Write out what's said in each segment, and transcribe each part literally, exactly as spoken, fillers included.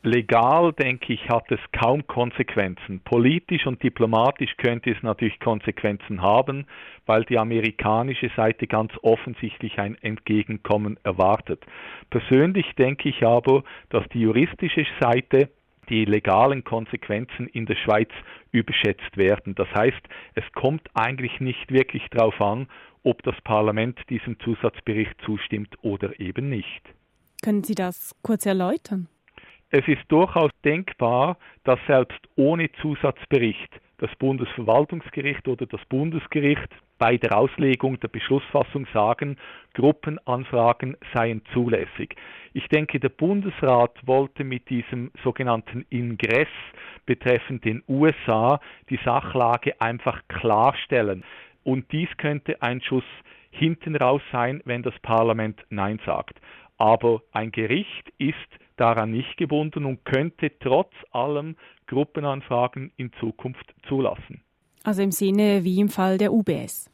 Legal, denke ich, hat es kaum Konsequenzen. Politisch und diplomatisch könnte es natürlich Konsequenzen haben, weil die amerikanische Seite ganz offensichtlich ein Entgegenkommen erwartet. Persönlich denke ich aber, dass die juristische Seite die legalen Konsequenzen in der Schweiz überschätzt werden. Das heißt, es kommt eigentlich nicht wirklich darauf an, ob das Parlament diesem Zusatzbericht zustimmt oder eben nicht. Können Sie das kurz erläutern? Es ist durchaus denkbar, dass selbst ohne Zusatzbericht das Bundesverwaltungsgericht oder das Bundesgericht bei der Auslegung der Beschlussfassung sagen, Gruppenanfragen seien zulässig. Ich denke, der Bundesrat wollte mit diesem sogenannten Ingress betreffend den U S A die Sachlage einfach klarstellen. Und dies könnte ein Schuss hinten raus sein, wenn das Parlament Nein sagt. Aber ein Gericht ist daran nicht gebunden und könnte trotz allem Gruppenanfragen in Zukunft zulassen. Also im Sinne wie im Fall der U B S.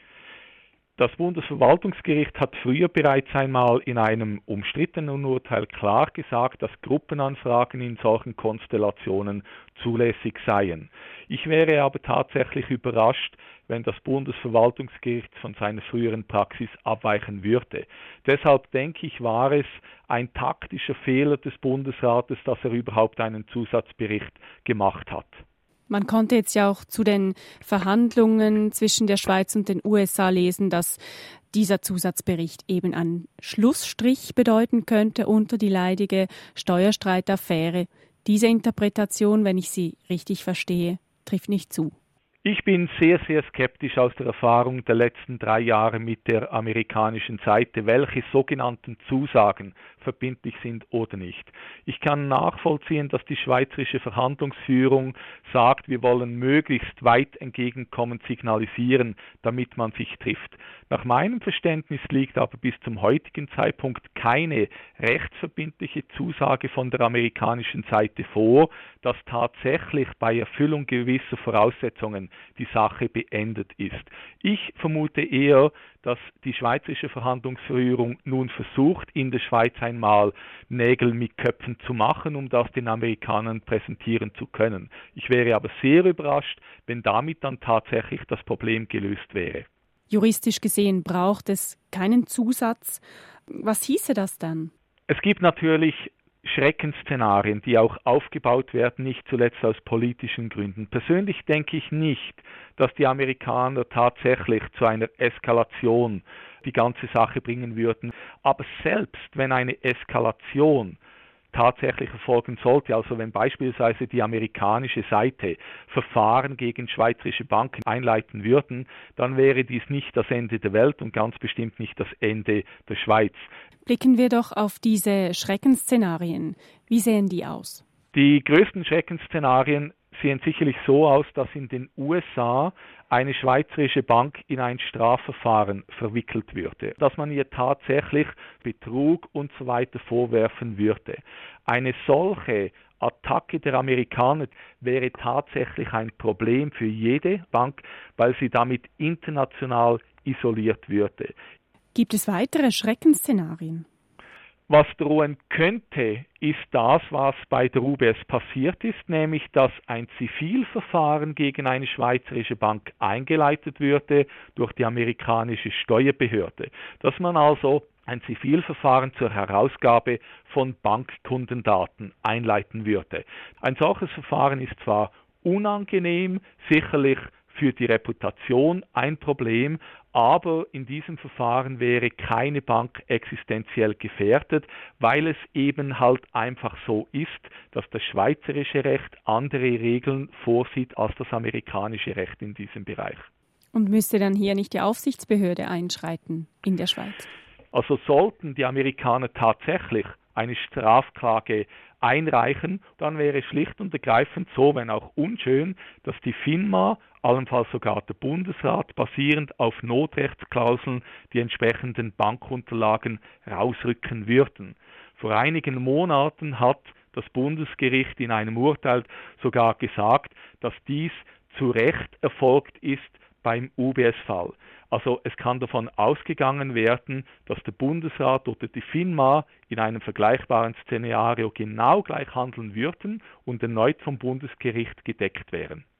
Das Bundesverwaltungsgericht hat früher bereits einmal in einem umstrittenen Urteil klar gesagt, dass Gruppenanfragen in solchen Konstellationen zulässig seien. Ich wäre aber tatsächlich überrascht, wenn das Bundesverwaltungsgericht von seiner früheren Praxis abweichen würde. Deshalb denke ich, war es ein taktischer Fehler des Bundesrates, dass er überhaupt einen Zusatzbericht gemacht hat. Man konnte jetzt ja auch zu den Verhandlungen zwischen der Schweiz und den U S A lesen, dass dieser Zusatzbericht eben einen Schlussstrich bedeuten könnte unter die leidige Steuerstreitaffäre. Diese Interpretation, wenn ich sie richtig verstehe, trifft nicht zu. Ich bin sehr, sehr skeptisch aus der Erfahrung der letzten drei Jahre mit der amerikanischen Seite, welche sogenannten Zusagen verbindlich sind oder nicht. Ich kann nachvollziehen, dass die schweizerische Verhandlungsführung sagt, wir wollen möglichst weit Entgegenkommen signalisieren, damit man sich trifft. Nach meinem Verständnis liegt aber bis zum heutigen Zeitpunkt keine rechtsverbindliche Zusage von der amerikanischen Seite vor, dass tatsächlich bei Erfüllung gewisser Voraussetzungen die Sache beendet ist. Ich vermute eher, dass die schweizerische Verhandlungsführung nun versucht, in der Schweiz einmal Nägel mit Köpfen zu machen, um das den Amerikanern präsentieren zu können. Ich wäre aber sehr überrascht, wenn damit dann tatsächlich das Problem gelöst wäre. Juristisch gesehen braucht es keinen Zusatz. Was hieße das dann? Es gibt natürlich Schreckensszenarien, die auch aufgebaut werden, nicht zuletzt aus politischen Gründen. Persönlich denke ich nicht, dass die Amerikaner tatsächlich zu einer Eskalation die ganze Sache bringen würden. Aber selbst wenn eine Eskalation tatsächlich erfolgen sollte, also wenn beispielsweise die amerikanische Seite Verfahren gegen schweizerische Banken einleiten würden, dann wäre dies nicht das Ende der Welt und ganz bestimmt nicht das Ende der Schweiz. Blicken wir doch auf diese Schreckensszenarien. Wie sehen die aus? Die größten Schreckensszenarien sehen sicherlich so aus, dass in den U S A eine schweizerische Bank in ein Strafverfahren verwickelt würde, dass man ihr tatsächlich Betrug und so weiter vorwerfen würde. Eine solche Attacke der Amerikaner wäre tatsächlich ein Problem für jede Bank, weil sie damit international isoliert würde. Gibt es weitere Schreckensszenarien? Was drohen könnte, ist das, was bei der U B S passiert ist, nämlich dass ein Zivilverfahren gegen eine schweizerische Bank eingeleitet würde durch die amerikanische Steuerbehörde. Dass man also ein Zivilverfahren zur Herausgabe von Bankkundendaten einleiten würde. Ein solches Verfahren ist zwar unangenehm, sicherlich für die Reputation ein Problem, aber in diesem Verfahren wäre keine Bank existenziell gefährdet, weil es eben halt einfach so ist, dass das schweizerische Recht andere Regeln vorsieht als das amerikanische Recht in diesem Bereich. Und müsste dann hier nicht die Aufsichtsbehörde einschreiten in der Schweiz? Also sollten die Amerikaner tatsächlich eine Strafklage einreichen, dann wäre es schlicht und ergreifend so, wenn auch unschön, dass die FINMA, allenfalls sogar der Bundesrat, basierend auf Notrechtsklauseln die entsprechenden Bankunterlagen rausrücken würden. Vor einigen Monaten hat das Bundesgericht in einem Urteil sogar gesagt, dass dies zu Recht erfolgt ist, beim U B S-Fall. Also es kann davon ausgegangen werden, dass der Bundesrat oder die FINMA in einem vergleichbaren Szenario genau gleich handeln würden und erneut vom Bundesgericht gedeckt wären.